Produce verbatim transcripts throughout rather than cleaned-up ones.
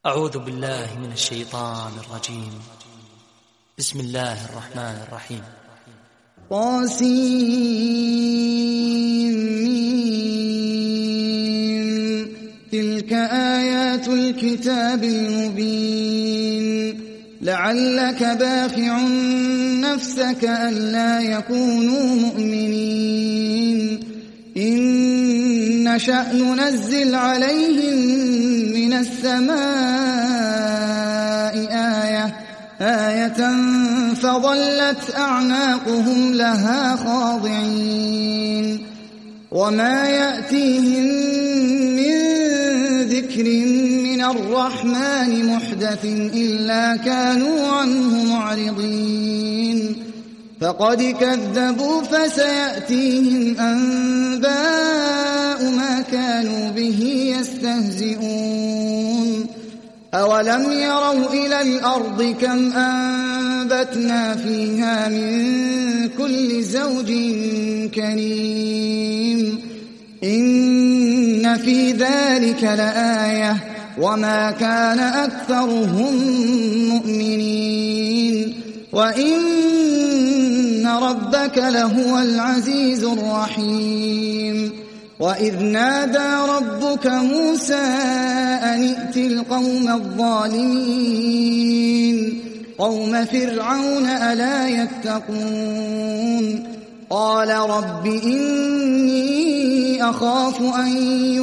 أعوذ بالله من الشيطان الرجيم. بسم الله الرحمن الرحيم. طاسين تلك آيات الكتاب المبين لعلك باخع نفسك ألا يكونوا مؤمنين إن نشأ ننزل عليهم من السماء آية آية فظلت أعناقهم لها خاضعين وما يأتيهم من ذكر من الرحمن محدث إلا كانوا عنه معرضين فقد كذبوا فسيأتيهم أنباء ما كانوا به يستهزئون أولم يروا إلى الأرض كم أنبتنا فيها من كل زوج كريم إن في ذلك لآية وما كان أكثرهم مؤمنين وإن ربك لهو العزيز الرحيم وإذ نادى ربك موسى أن ائت القوم الظالمين قوم فرعون ألا يتقون قال رب إني أخاف أن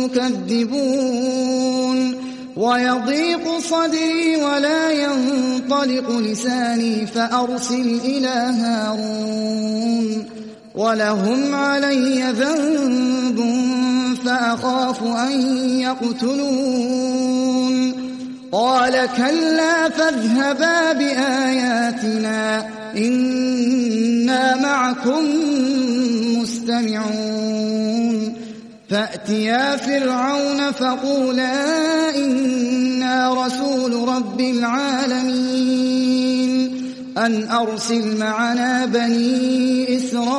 يكذبون ويضيق صدري ولا ينطلق لساني فأرسل إلى هارون ولهم علي ذنب فأخاف أن يقتلون قال كلا فاذهبا بآياتنا إنا معكم مستمعون فأتيا فرعون فقولا إنا رسول رب العالمين أن أرسل معنا بني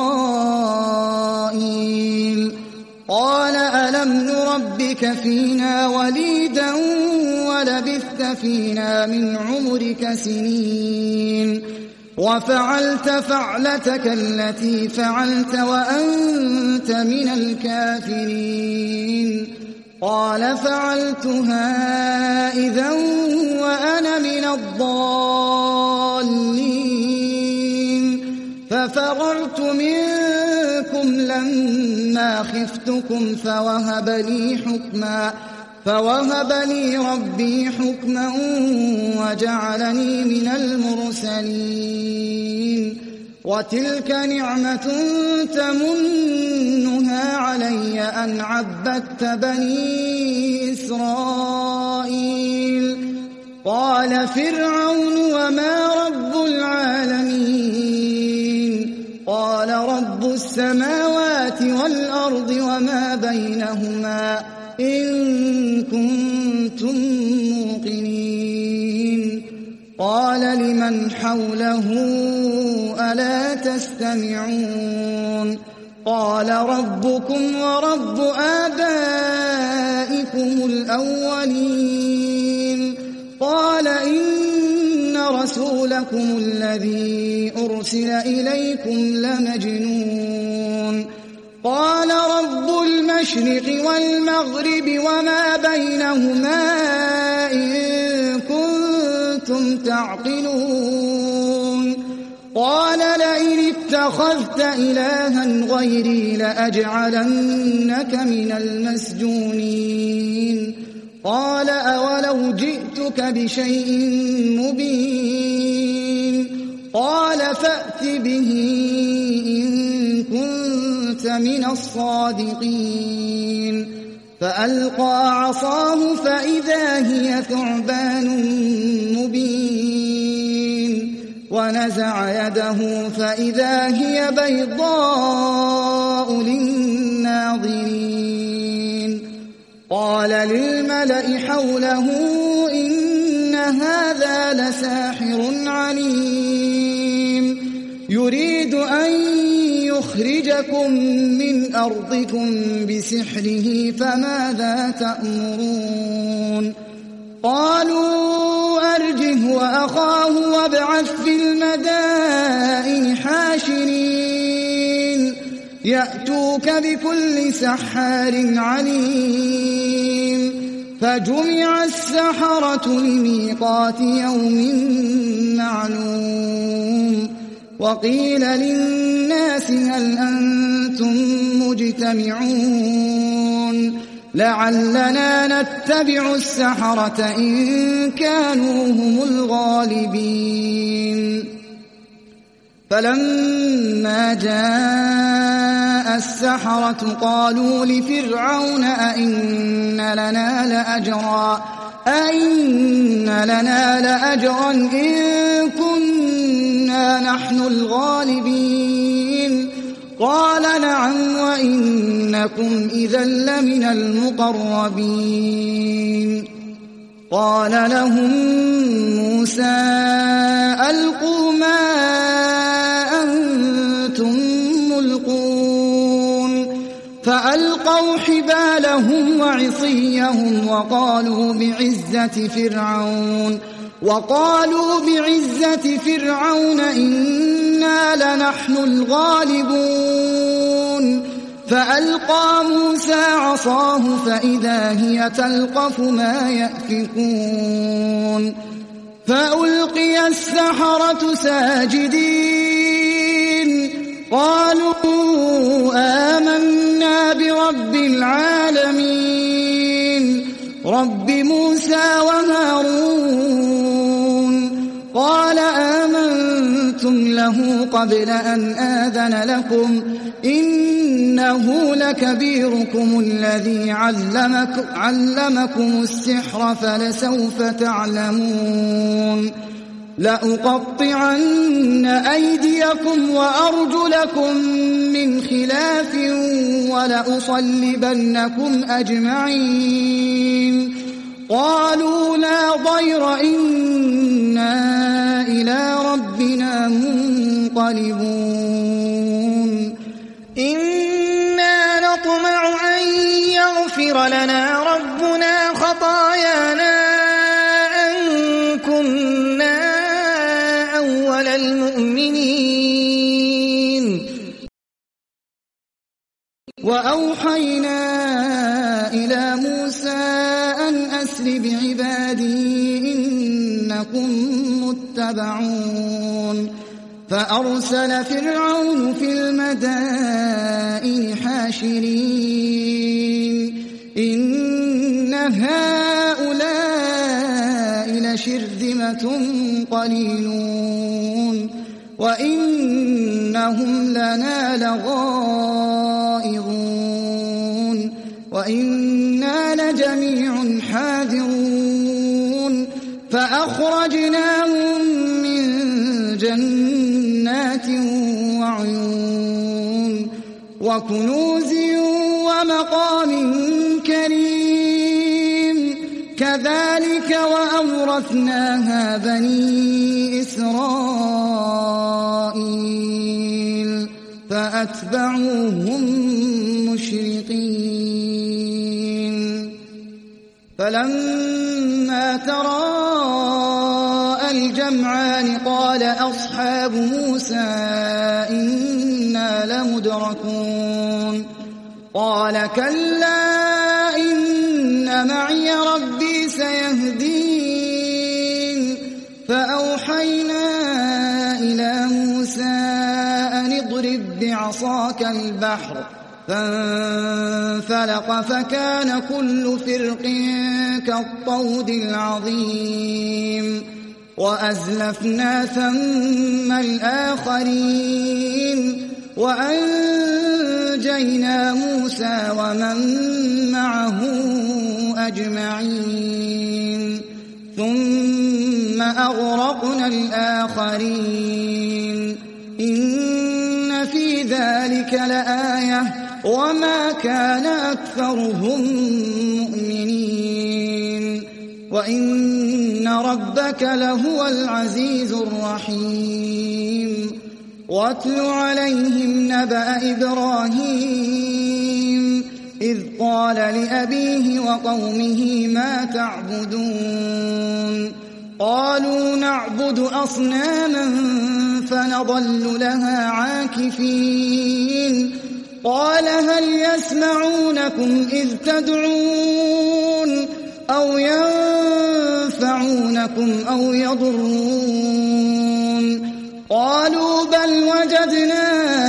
إسرائيل قال ألم نربك فينا وليدا ولبثت فينا من عمرك سنين وفعلت فعلتك التي فعلت وأنت من الكافرين قال فعلتها إذا وأنا من الضالين ففررت منكم لما خفتكم فوهب لي حكما فوهب لي ربي حكما وجعلني من المرسلين وتلك نعمة تمنها علي أن عبدت بني إسرائيل قال فرعون وما رب العالمين قال رب السماوات والأرض وما بينهما إن كنتم موقنين قال لمن حوله ألا تستمعون قال ربكم ورب آبائكم الأولين قال إن رسولكم الذي أرسل إليكم لمجنون قال رب المشرق والمغرب وما بينهما إن كنتم تعقلون قال لئن اتخذت إلها غيري لأجعلنك من المسجونين قال أولو جئتك بشيء مبين قال فأت به إن كنت من الصادقين فألقى عصاه فإذا هي ثعبان مبين ونزع يده فإذا هي بيضاء للناظرين قال للملأ حوله إن هذا لساحر عليم يريد أن يخرجكم من أرضكم بسحره فماذا تأمرون قالوا أرجه وأخاه وابعث في المدائن حاشرين يأتوك بكل سحار عليم فجمع السحرة لميقات يوم معلوم وقيل للناس هل أنتم مجتمعون لعلنا نتبع السحرة إن كانوا هم الغالبين فلما جاء السحرة قالوا لفرعون أئن لنا لأجرا أئن لنا لأجرا إن كنا نحن الغالبين قال نعم وإنكم إذا لمن المقربين قال لهم موسى ألقوا ما أنتم ملقون فألقوا حبالهم وعصيهم وقالوا بعزة فرعون وقالوا بعزة فرعون إنا لنحن الغالبون فألقى موسى عصاه فإذا هي تلقف ما يأفكون فألقي السحرة ساجدين قالوا آمنا برب العالمين رب موسى وهارون قال آمنتم له قبل أن آذن لكم إنه لكبيركم الذي علمك علمكم السحر فلسوف تعلمون لأقطعن أيديكم وأرجلكم من خلاف ولأصلبنكم أجمعين قالوا لا ضير إنا إلى ربنا منقلبون إنا نطمع أن يغفر لنا ربنا خطايانا أن كنا أول المؤمنين وأوحينا إلى موسى أن أسر بعبادي إنكم متبعون فأرسل فرعون في المدائن حاشرين إن هؤلاء لشرذمة قليلون وإنهم لنا لغائظون وإنا لجميع حاذرون فأخرجناهم من جنات وعيون وكنوز ومقام كريم كذلك وأورثناها بني إسرائيل فأتبعوهم مشرقين فلما تراءى الجمعان قال أصحاب موسى إنا لمدركون قال كلا إن معي ربي سيهدين فأوحينا إلى موسى أن اضرب بعصاك البحر فانفلق فكان كل فرق كالطود العظيم وأزلفنا ثم الآخرين وأنجينا موسى ومن معه أجمعين ثم أغرقنا الآخرين إن في ذلك لآية وما كان أكثرهم مؤمنين وإن ربك لهو العزيز الرحيم واتل عليهم نبأ إبراهيم إذ قال لأبيه وقومه ما تعبدون قالوا نعبد أصناما فنظل لها عاكفين قال هل يسمعونكم إذ تدعون أو ينفعونكم أو يضرون قالوا بل وجدنا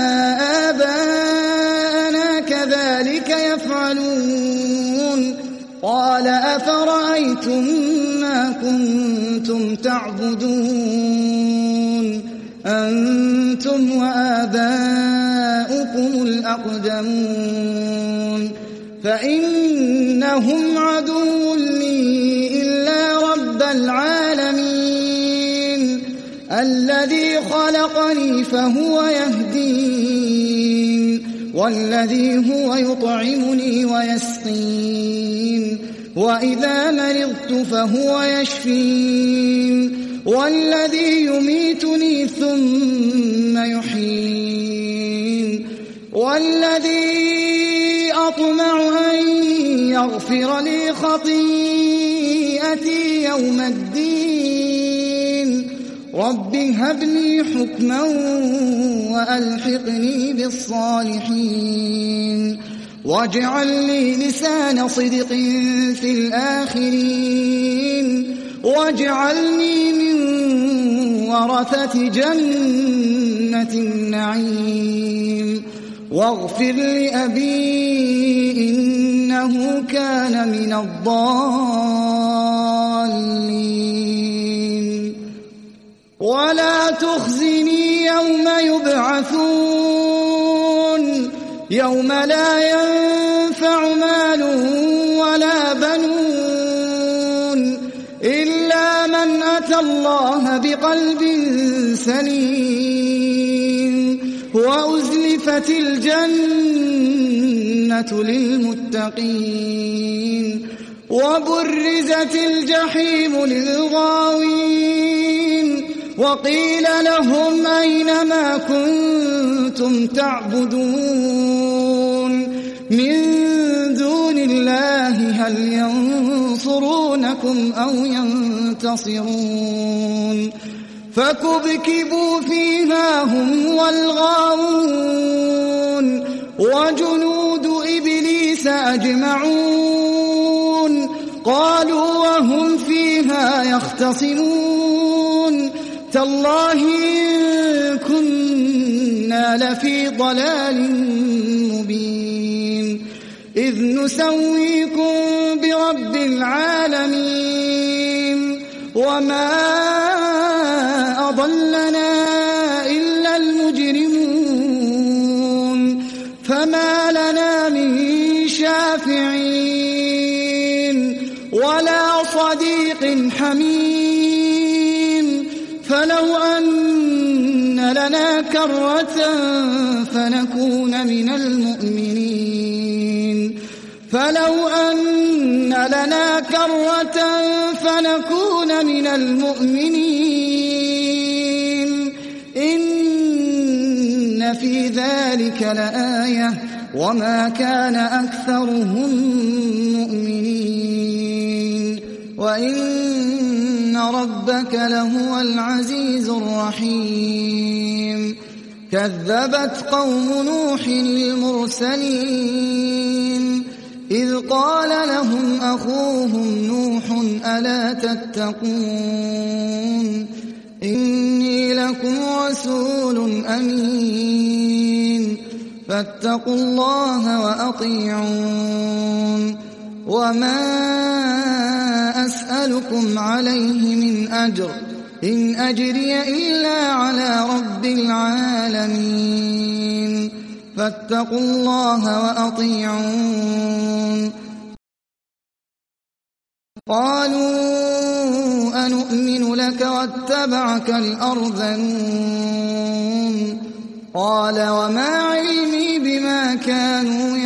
آباءنا كذلك يفعلون قال أفرأيتم ما كنتم تعبدون أنتم وآباؤكم الأقدمون فإنهم عدو لي إلا رب العالمين الذي خلقني فهو يهدين والذي هو يطعمني ويسقين وإذا مرضت فهو يشفين والذي يميتني ثم يحيين والذي أطمع أن يغفر لي خطيئتي يوم الدين رب هب لي حكما وألحقني بالصالحين واجعل لي لسان صدق في الآخرين واجعلني من ورثة جنة النعيم واغفر لأبي إنه كان من الضالين ولا تخزني يوم يبعثون يوم لا ينفع مال ولا بنون إلا من أتى الله بقلب سليم وأزلفت الجنة للمتقين وبرزت الجحيم للغاوين وقيل لهم أين ما كنتم تعبدون من دون الله هل ينصرونكم أو ينتصرون فكبكبوا فيها هم والغاوون وجنود إبليس أجمعون قالوا وهم فيها يختصمون تالله إن كنا لفي ضلال مبين إذ نسويكم برب العالمين وما أضلنا إلا المجرمون فما لنا من شافعين ولا صديق حميم فلو أن لنا كرة فنكون من المؤمنين فلو أن لنا كرة فنكون من المؤمنين إن في ذلك لآية وما كان أكثرهم مؤمنين وإن ربك لهو العزيز الرحيم كذبت قوم نوح المرسلين إذ قال لهم أخوهم نوح ألا تتقون إني لكم رسول أمين فاتقوا الله وأطيعون وما أسألكم عليه من أجر إن أجري إلا على رب العالمين فاتقوا الله وأطيعون قالوا أنؤمن لك واتبعك الأرذلون قال وما علمي بما كانوا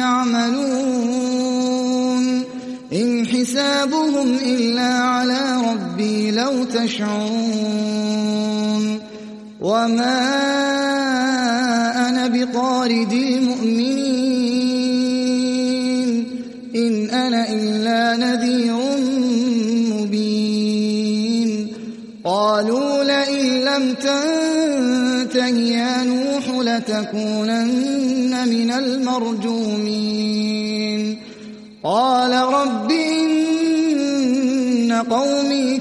يعملون إن حسابهم إلا على ربي لو تشعرون وما أنا بطارد المؤمنين قالوا لئن لم تنته يا نوح لتكونن من المرجومين قال رب إن قومي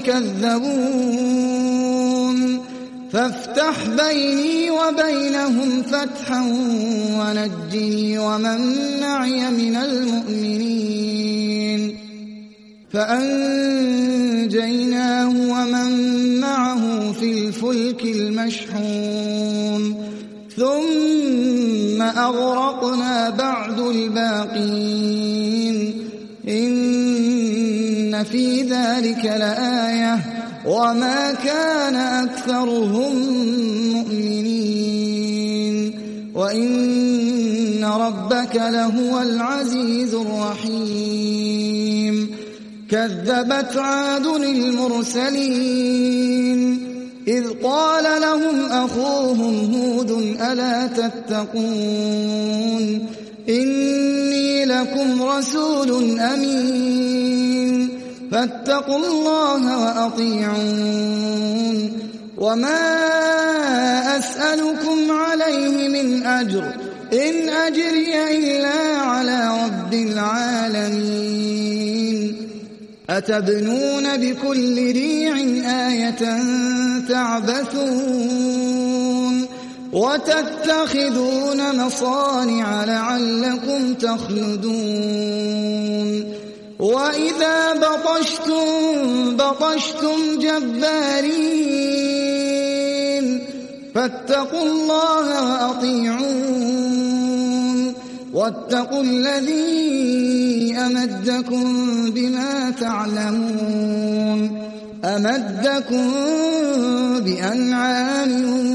كذبون فافتح بيني وبينهم فتحا ونجني ومن معي من المؤمنين فأنجيناه ومن معه في الفلك المشحون ثم أغرقنا بعد الباقين إن في ذلك لآية وما كان أكثرهم مؤمنين وإن ربك لهو العزيز الرحيم كذبت عاد المرسلين إذ قال لهم أخوهم هود ألا تتقون إني لكم رسول أمين فاتقوا الله وأطيعون وما أسألكم عليه من أجر إن أجري إلا على رب العالمين أتبنون بكل ريع آية تعبثون وتتخذون مصانع لعلكم تخلدون وإذا بطشتم بطشتم جبارين فاتقوا الله وأطيعون واتقوا الذي أمدكم بما تعلمون أمدكم بأنعام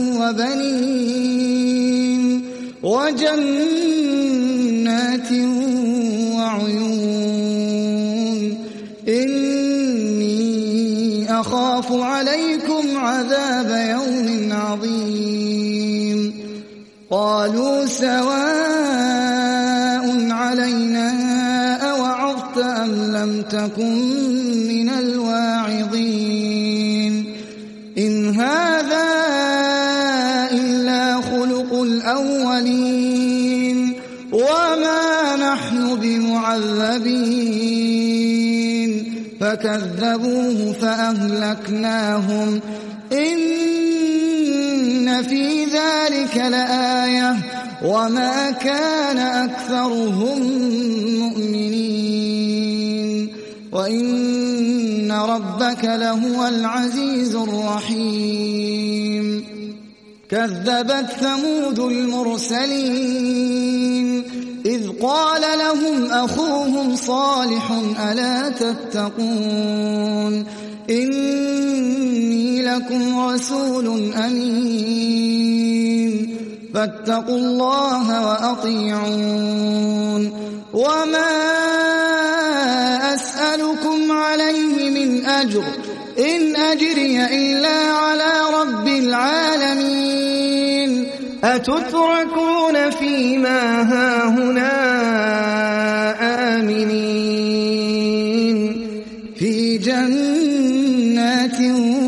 وبنين وجنات وعيون إني أخاف عليكم عذاب يوم عظيم قالوا سواء علينا أوعظت أم لم تكن من الواعظين إن هذا إلا خلق الأولين وما نحن بمعذبين فكذبوه فأهلكناهم إن في ذلك لآية وما كان أكثرهم مؤمنين وإن ربك لهو العزيز الرحيم كذبت ثمود المرسلين إذ قال لهم أخوهم صالح ألا تتقون إني لكم رسول أمين فاتقوا الله وأطيعون وما أسألكم عليه من أجر إن أجري إلا على رب العالمين أتتركون فيما هاهنا آمنين في جنات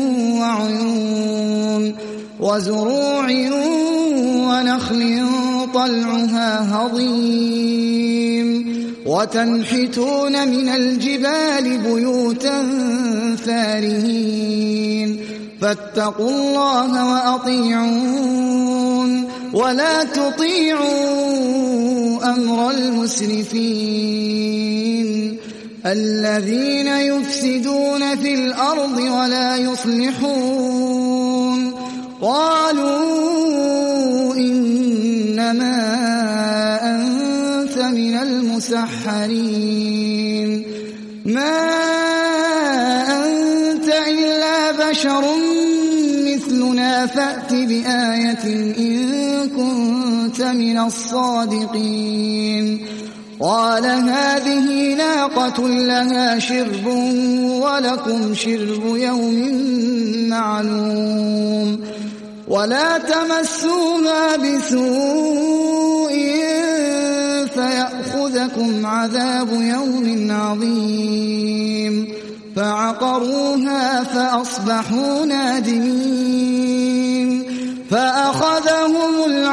وعيون وزروع ونخل طلعها هضيم وتنحتون من الجبال بيوتا فارهين فاتقوا الله وأطيعون ولا تطيعوا أمر المسرفين الذين يفسدون في الأرض ولا يصلحون قالوا إنما أنت من المسحرين ما أنت إلا بشر مثلنا فأت بآية إن كنت من الصادقين قال هذه ناقة لها شرب ولكم شرب يوم معلوم ولا تمسوها بسوء فيأخذكم عذاب يوم عظيم فعقروها فأصبحوا نادمين فأخذهم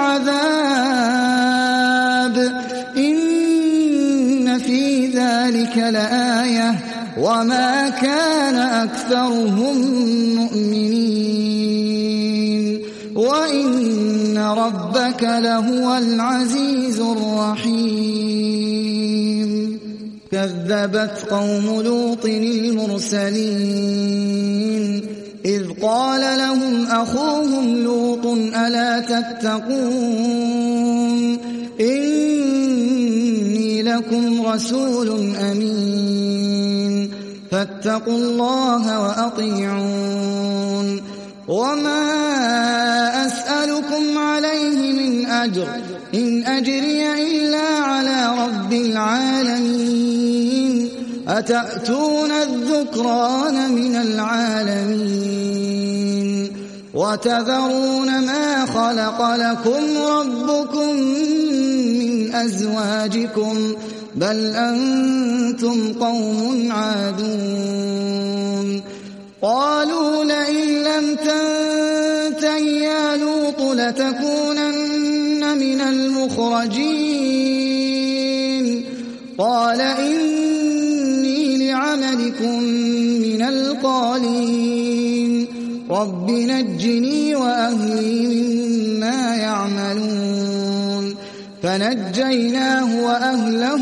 العذاب إن في ذلك لآية وما كان أكثرهم مؤمنين وإن ربك لهو العزيز الرحيم كذبت قوم لوط المرسلين إذ قال لهم أخوهم لوط ألا تتقون إني لكم رسول أمين فاتقوا الله وأطيعون وما أسألكم عليه من أجر إن أجري إلا على رب العالمين أتأتون الذكران من العالمين وتذرون ما خلق لكم ربكم من أزواجكم بل أنتم قوم عادون قالوا لئن لم تنته يا لوط لتكونن من المخرجين قال إني لعملكم من القالين رب نجني وأهلي مما يعملون فنجيناه وأهله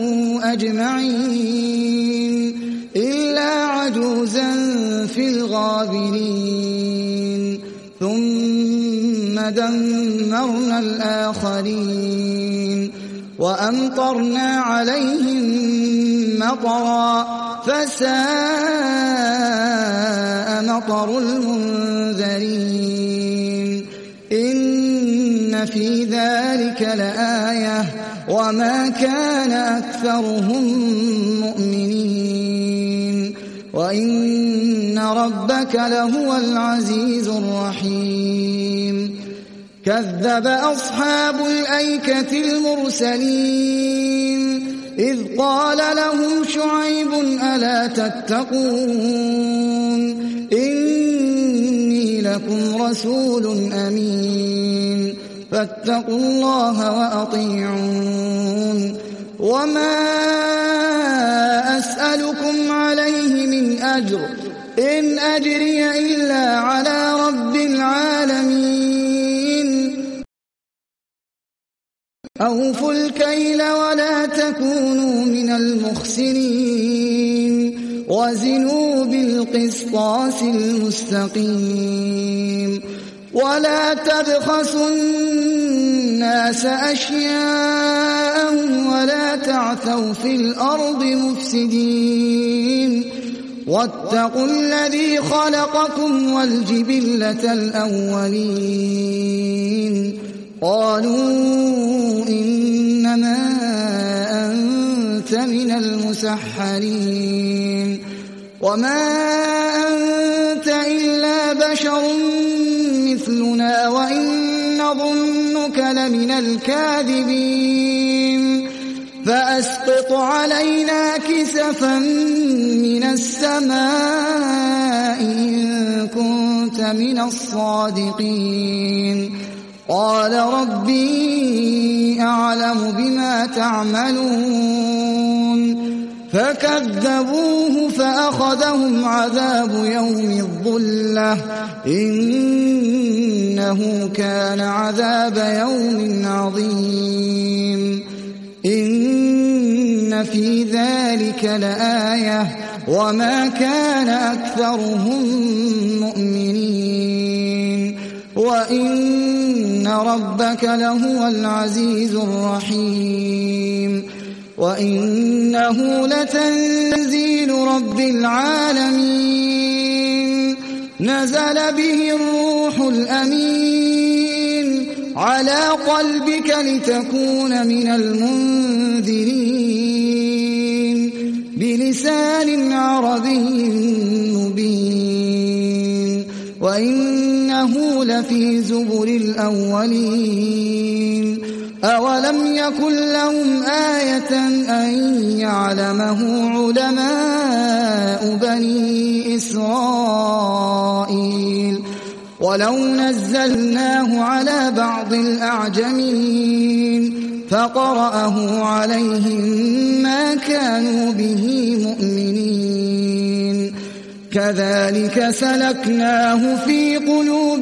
أجمعين إلا عجوزا في الغابرين ثم دمرنا الآخرين وأمطرنا عليهم مطرا فساء مطر المنذرين إن في ذلك لآية وما كان أكثرهم مؤمنين وإن ربك لهو العزيز الرحيم كذب أصحاب الأيكة المرسلين إذ قال لهم شعيب ألا تتقون إني لكم رسول أمين فاتقوا الله وأطيعون وما أسألكم عليه من أجر إن أجري إلا على رب العالمين أوفوا الكيل ولا تكونوا من المخسرين وزنوا بالقسطاس المستقيم ولا تبخسوا الناس أشياءهم ولا تعثوا في الأرض مفسدين واتقوا الذي خلقكم والجبلة الأولين قالوا إنما أنت من المسحرين وما أنت إلا بشر مثلنا وإن نظنك لمن الكاذبين فأسقط علينا كسفا من السماء إن كنت من الصادقين قال ربي أعلم بما تعملون فكذبوه فأخذهم عذاب يوم الظلة إنه كان عذاب يوم عظيم إن في ذلك لآية وما كان أكثرهم مؤمنين وإن ربك لهو العزيز الرحيم وإنه لتنزيل رب العالمين نزل به الروح الأمين على قلبك لتكون من المنذرين بلسان عربي مبين وإنه لفي زبر الأولين أولم يكن لهم آية أن يعلمه علماء بني إسرائيل ولو نزلناه على بعض الأعجمين فقرأه عليهم ما كانوا به مؤمنين كذلك سلكناه في قلوب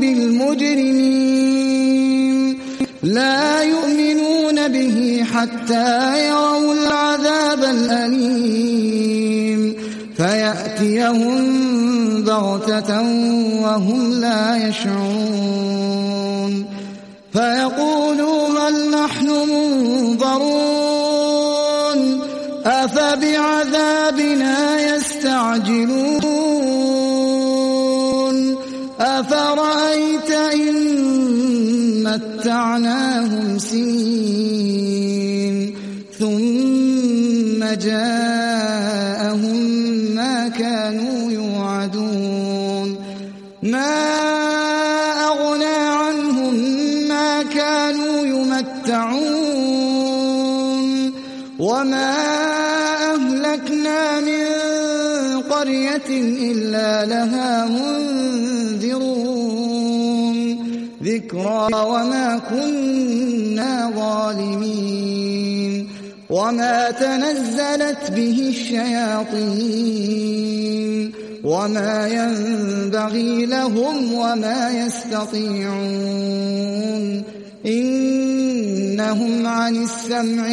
المجرمين لا يؤمنون به حتى يروا العذاب الأليم فيأتيهم بغتة وهم لا يشعرون فيقولوا هل نحن منظرون أفبعذابنا يستعجلون أفرأيت إن متعناهم سنين ثم جاءهم ما كانوا يوعدون ما أغنى عنهم ما كانوا يمتعون وما أهلكنا من قرية إلا لها منذرون ذكرى وما كنا ظالمين وما تنزلت به الشياطين وما ينبغي لهم وما يستطيعون إنهم عن السمع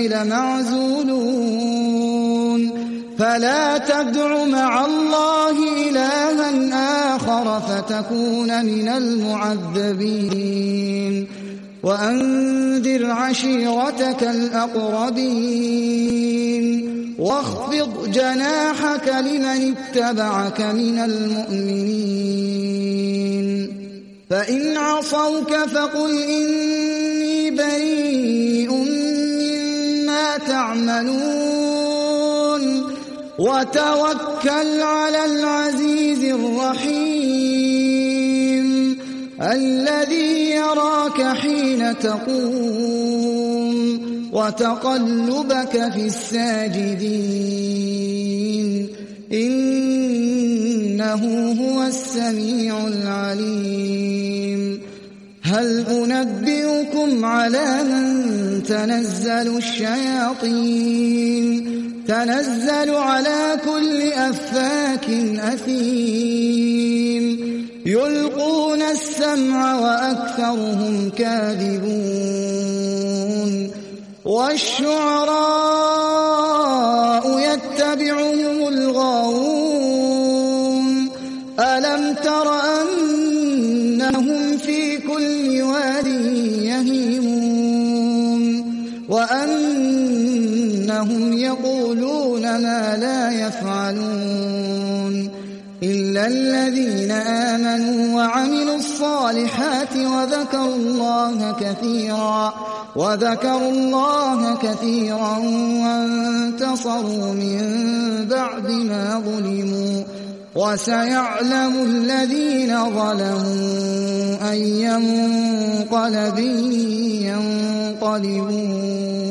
لمعزولون فلا تدع مع الله إلها آخر فتكون من المعذبين وأنذر عشيرتك الأقربين واخفض جناحك لمن اتبعك من المؤمنين فإن عصوك فقل إني بريء مما تعملون وتوكل على العزيز الرحيم الذي يراك حين تقوم وتقلبك في الساجدين إنه هو السميع العليم هل أنبئكم على من تنزل الشياطين تنزل على كل أفاك أثيم يلقون السمع وأكثرهم كاذبون والشعراء يتبعهم الغاوون ألم تر أنهم في كل واد يهيمون وأنهم يقولون ما لا يفعلون إلا الذين آمنوا وعملوا الصالحات وذكروا الله كثيرا وذكروا الله كثيرا وانتصروا من بعد ما ظلموا وسيعلم الذين ظلموا أي منقلب ينقلبون